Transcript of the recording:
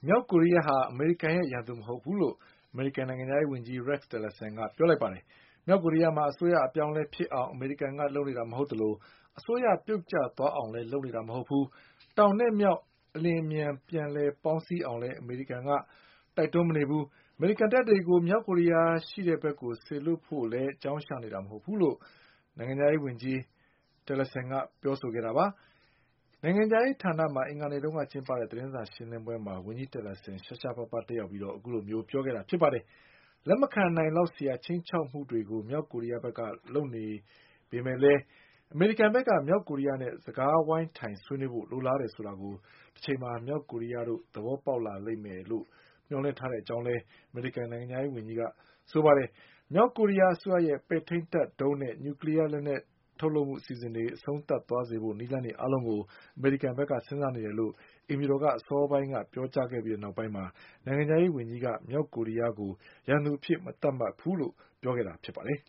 မြောက်ကိုရီးယားဟာအမေရိကန်ရဲ့ရန်သူမဟုတ်ဘူးလို့အမေရိကန်နိုင်ငံခြားရေးဝန်ကြီး Rex Tillerson ကပြောလိုက်ပါတယ်။မြောက်ကိုရီးယားမှာအစိုးရအပြောင်းအလဲဖြစ်အောင်အမေရိကန်ကလုပ်နေတာမဟုတ်သလိုအစိုးရပြုတ်ကျသွားအောင်လည်းလုပ်နေတာမဟုတ်ဘူး။တောင်နဲ့မြောက်အလျင်အမြန်ပြန်လည်ပေါင်းစည်းအောင်လည်းအမေရိကန်ကတိုက်တွန်းမနေဘူး။အမေရိကန်တပ်တွေကိုမြောက်ကိုရီးယားရှိတဲ့ဘက်ကိုစေလွှတ်ဖို့လည်းအကြောင်းရှာနေတာမဟုတ်ဘူးလို့နိုင်ငံခြားရေးဝန်ကြီး Tillerson ကပြောဆိုခဲ့တာပါ။နိုင်ငံခြားရေးဌာနမှာအင်္ဂါနေ့တုန်းကကျင်းပတဲ့သတင်းစာရှင်းလင်းပွဲမှာဝန်ကြီး Tillerson ရှားရှားပါးပါးတက်ရောက်ပြီးအခုလိုပြောခဲ့တာဖြစ်ပါတယ်။လက်မခံနိုင်လောက်စရာခြိမ်းခြောက်မှုတွေကိုမြောက်ကိုရီးယားဘက်ကလုပ်နေပေမဲ့လည်းအမေရိကန်ဘက်ကမြောက်ကိုရီးယားနဲ့စကားဝိုင်းထိုင်ဆွေးနွေးဖို့လိုလားတယ်ဆိုတာကိုတချိန်မှာမြောက်ကိုရီးယားတို့သဘောပေါက်လာလိမ့်မယ်လို့မျှော်လင့်ထားတဲ့အကြောင်းလည်းအမေရိကန်နိုင်ငံခြားရေးဝန်ကြီးကဆိုပါတယ်။မြောက်ကိုရီးယားအစိုးရရဲ့ပဲ့ထိန်းတပ်ဒုံးနဲ့နျူကလီးယားလက်နက်ထုတ်လုပ်မှုအစီအစဉ်တွေအဆုံးသတ်သွားစေဖို့နည်းလမ်းတွေအားလုံးကိုအမေရိကန်ဘက်ကစဉ်းစားနေတယ်လို့အိမ်ဖြူတော်ကအစောပိုင်းကပြောကြားခဲ့ပြီးနောက်ပိုင်းမှာနိုင်ငံခြားရေးဝန်ကြီးကမြောက်ကိုရီးယားကိုရန်သူအဖြစ်မသတ်မှတ်ဘူးလို့ပြောခဲ့တာဖြစ်ပါတယ်